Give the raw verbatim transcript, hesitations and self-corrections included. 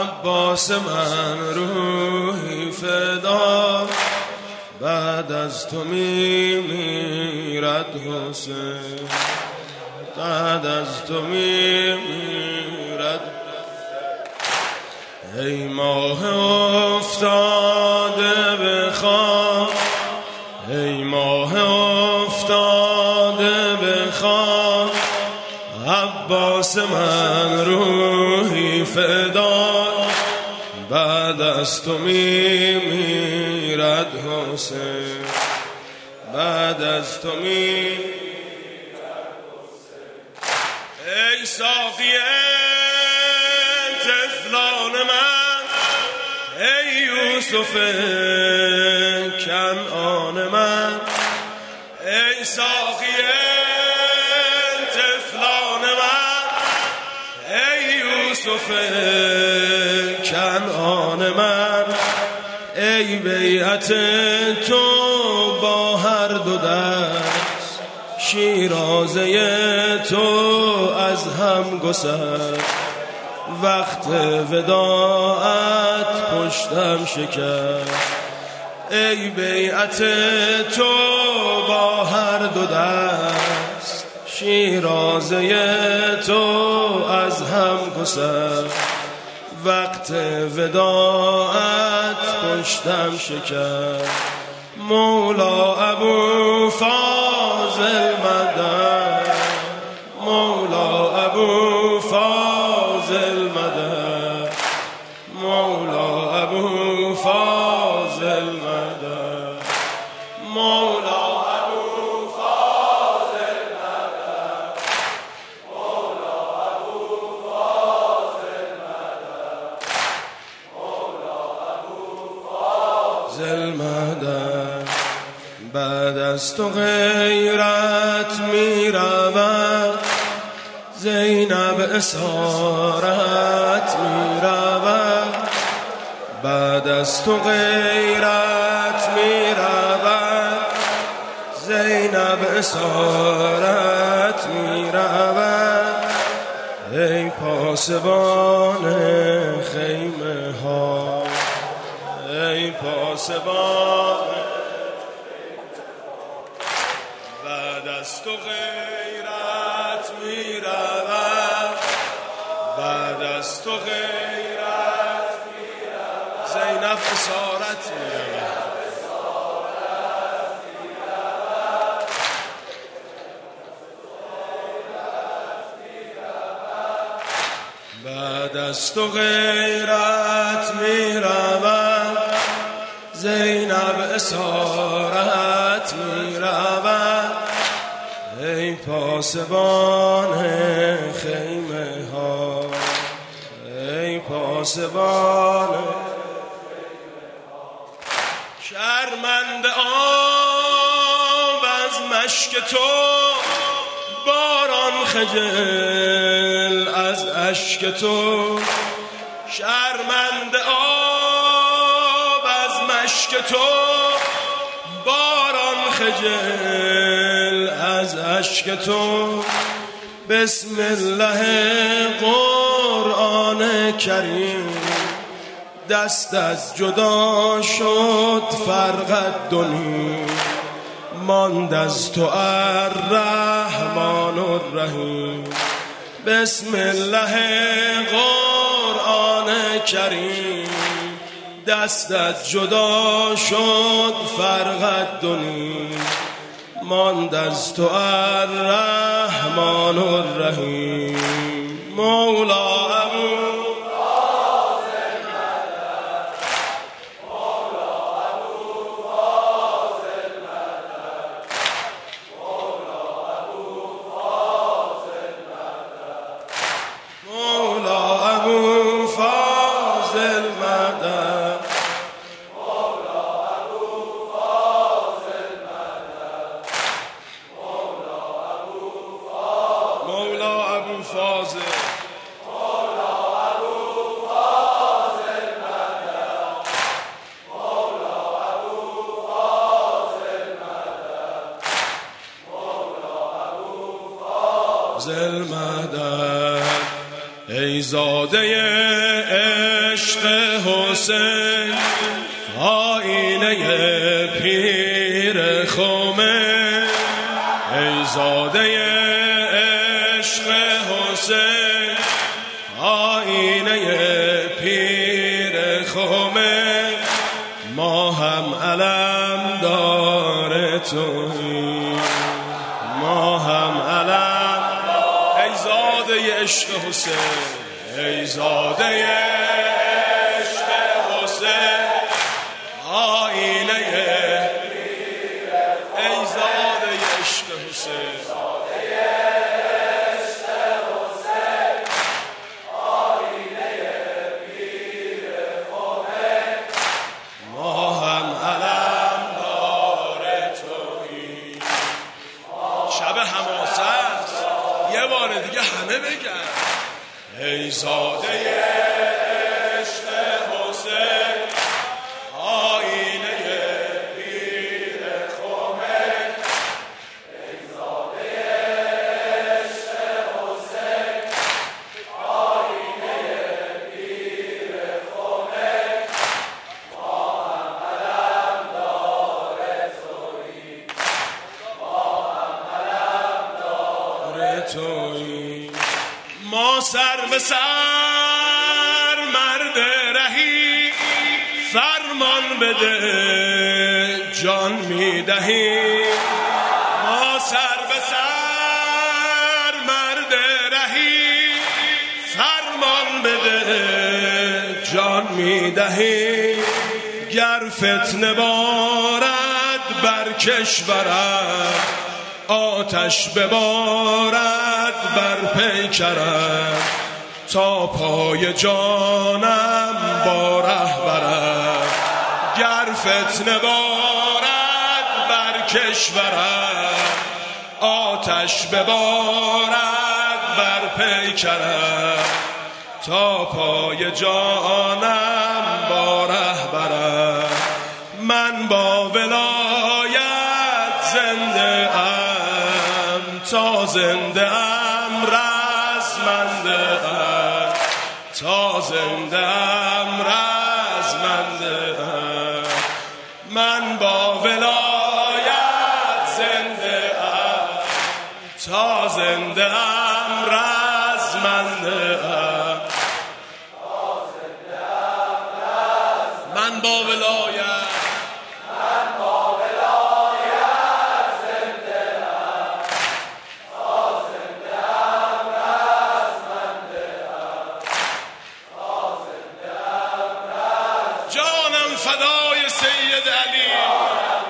عباس من روحی فدا، بعد از تو می میرد حسین، بعد از تو می میرد. ای ماه افتاده به خواب، ای ماه افتاده به خواب، عباس من روحی فدا، بعد از تو می میرد حسین، بعد از تو می میرد حسین. ای ساقی طفلان من، ای یوسف کنعان من، ای ساقی طفلان من، ای یوسف کنعان من، ای بیعت تو با هر دو دست، شیرازه تو از هم گسست، وقت وداعت پشتم شکست. ای بیعت تو با هر دو دست، شیرازه تو از هم گسست، وقت وداعت پشتم شکست. مولا ابو فاضل مدد، مولا ابو فاضل مدد، مولا ابو فاضل مدد، مولا ابو فاضل مدد، مولا ابو فاضل مدد، مولا ابو فاضل مدد. بعد از تو غیرت می رود، زینب اسارت می رود، بعد از تو غیرت می رود، زینب اسارت می رود. ای پاسبان خیمه ها، ای پاسبان، بعد از تو غیرت می رود، بعد از تو غیرت می رود، زینب اسارت می رود، بعد از تو غیرت می رود، زینب اسارت می رود. ای پاسبان خیمه ها، ای پاسبان شرمنده آب از مشک تو، باران خجل از اشک تو، شرمنده آب از مشک تو، باران خجل از اشک تو. بسم الله قرآن کریم، دست از جدا شد فرقت دونی، ماند از تو الرحمن الرحیم. بسم الله قرآن کریم، دست از جدا شد فرقت دونی، ماند از تو الرحمن الرحیم. مولا ابو فاضل مدد، ای زاده عشق حسین آینه پیر خمین ای زاده عشق حسین آینه پیر خمین ما هم علم دار تویی ما هم علم ای زاده عشق حسین ای زاده عشق حسین آینه ای زاده عشق حسین ما هم علم دار تویی شب حماسه است یه بار دیگه همه بگن ای زاده عشق حسین آینه پیر خمین ای زاده عشق حسین آینه پیر خمین ما هم علم دار تویی ما هم علم دار تویی ما سر به سر مرد رهی فرمان بده جان میدهی ما سر به سر مرد رهی فرمان بده جان میدهی گر فتنه بارد بر کشورم آتش ببارد بر پیکرم تا پای جانم با رهبرم گر فتنه بارد بر کشورم آتش ببارد بر پیکرم تا پای جانم با رهبرم من با ولایت زنده ام تا زنده ام رزمنده ام تا زنده ام رزمنده ام من با ولایت زنده ام تا زنده ام رزمنده ام من با ولایت جانم فدای سید علی